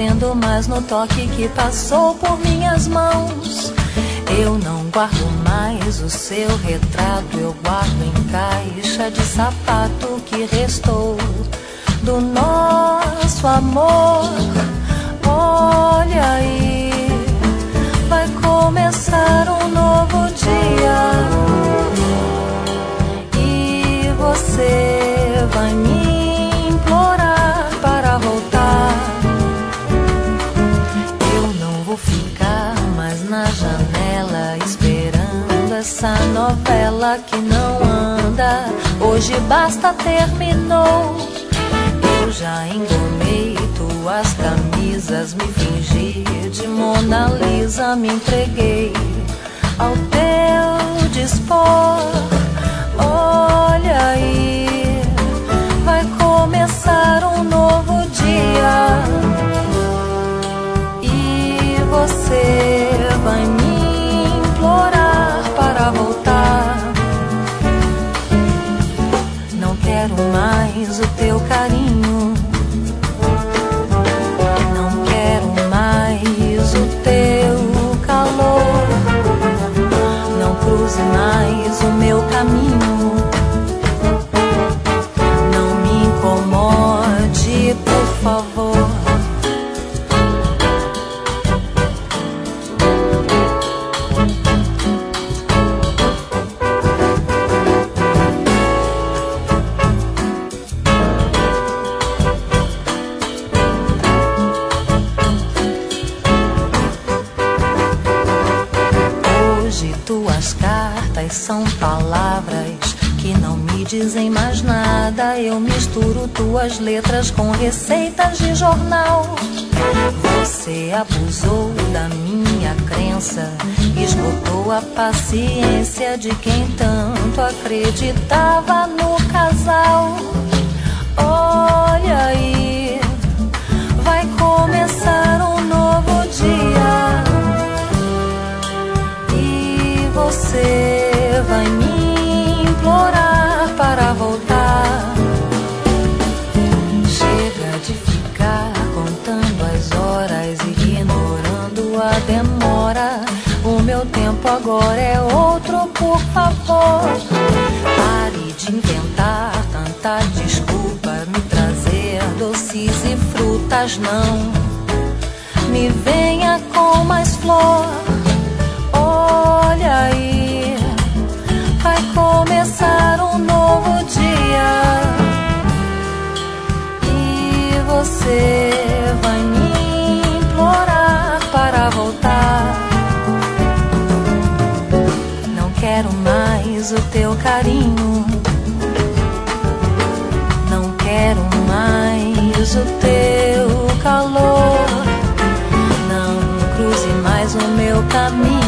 sofrendo mais no toque que passou por minhas mãos. Eu não guardo mais o seu retrato, eu guardo em caixa de sapato que restou do nosso amor. Olha aí, vai começar um novo dia e você vai me implorar para voltar. Eu não vou ficar mais na janela esperando essa novela que não anda. Hoje basta, terminou. Eu já engomei tuas camisas, me fingi de Mona Lisa, me entreguei ao teu dispor. Olha aí, vai começar um novo dia e você vai me implorar para voltar. Não quero mais o teu carinho, não quero mais o teu calor. Não cruze mais o meu caminho, não me incomode, por favor. Tuas cartas são palavras que não me dizem mais nada. Eu misturo tuas letras com receitas de jornal. Você abusou da minha crença, esgotou a paciência de quem tanto acreditava no casal. Olha aí, vai começar um novo dia. Você vai me implorar para voltar. Chega de ficar contando as horas, ignorando a demora. O meu tempo agora é outro, por favor. Pare de inventar tanta desculpa, me trazer doces e frutas, não. Me venha com mais flor. Olha aí, vai começar um novo dia e você vai me implorar para voltar. Não quero mais o teu carinho, não quero mais o teu calor. Não cruze mais o meu caminho,